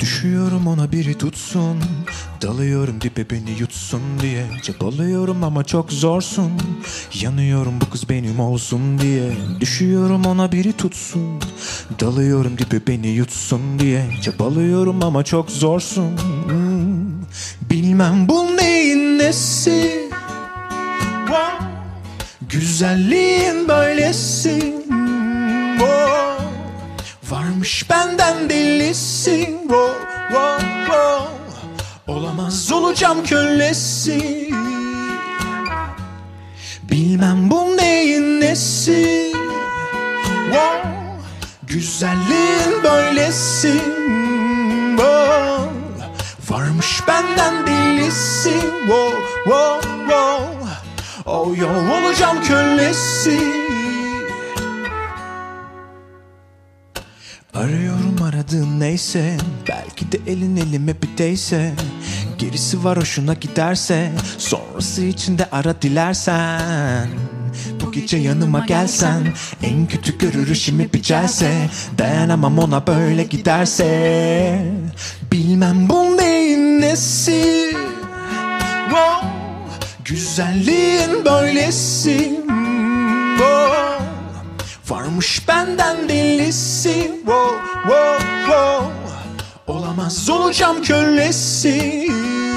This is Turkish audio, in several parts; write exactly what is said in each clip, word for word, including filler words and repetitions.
Düşüyorum ona biri tutsun, dalıyorum dibe beni yutsun diye. Çabalıyorum ama çok zorsun, yanıyorum bu kız benim olsun diye. Düşüyorum ona biri tutsun, dalıyorum dibe beni yutsun diye. Çabalıyorum ama çok zorsun. hmm. Bilmem bu neyin nesi, wow. Güzelliğin böylesi, hmm. oh. Varmış benden delisi, oh, oh, oh. Olamaz olacağım kölesi. Bilmem bu neyin nesi, oh. Güzelliğin böylesi, oh. Varmış benden delisi, oh, oh, oh. Oh, yol olacağım kölesi. Arıyorum aradığın neyse, belki de elin elime bir değse. Gerisi var hoşuna giderse, sonrası için de ara dilersen. Bu gece yanıma gelsen, en kötü görür işimi bicelse. Dayanamam ona böyle giderse. Bilmem bu neyin nesi, oh. Güzelliğin böylesi, oh. Varmış benden delisi, oh, oh, oh. Olamaz olacağım kölesi.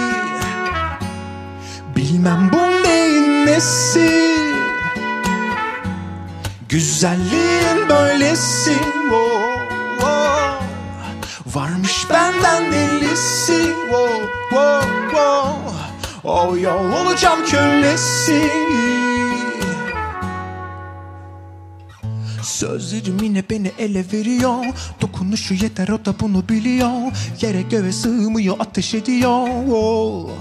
Bilmem bu neyin nesi, güzelliğin böylesi, oh, oh. Varmış benden delisi, oh, oh, oh. Oh, yol olacağım kölesi. Sözlerim yine beni ele veriyor, dokunuşu yeter o da bunu biliyor. Yere göğe sığmıyor ateş ediyor, oh.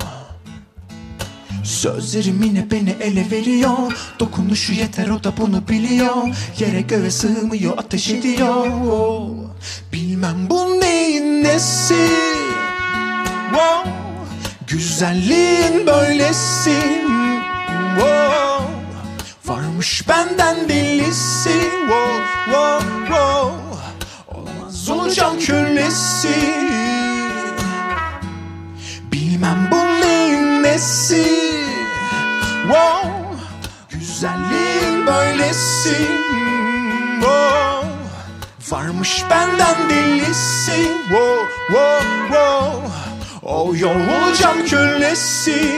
Sözlerim yine beni ele veriyor, dokunuşu yeter o da bunu biliyor. Yere göğe sığmıyor ateş ediyor, oh. Bilmem bu neyin nesi, oh. Güzelliğin böylesi, oh. Varmış benden delisi, oh, oh, oh. Olamaz olacağım kölesi. Bilmem bu neyin nesi, oh. Güzelliğin böylesi, oh. Varmış benden delisi, oh, oh, oh. Oh, yol olacağım kölesi.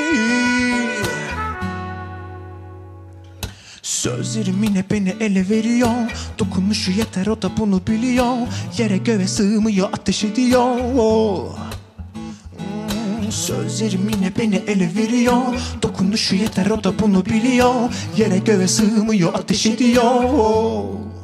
Sözlerim yine beni ele veriyor, dokunuşu yeter o da bunu biliyor. Yere göğe sığmıyor ateş ediyor, oh. hmm, Sözlerim yine beni ele veriyor, dokunuşu yeter o da bunu biliyor. Yere göğe sığmıyor ateş ediyor, oh.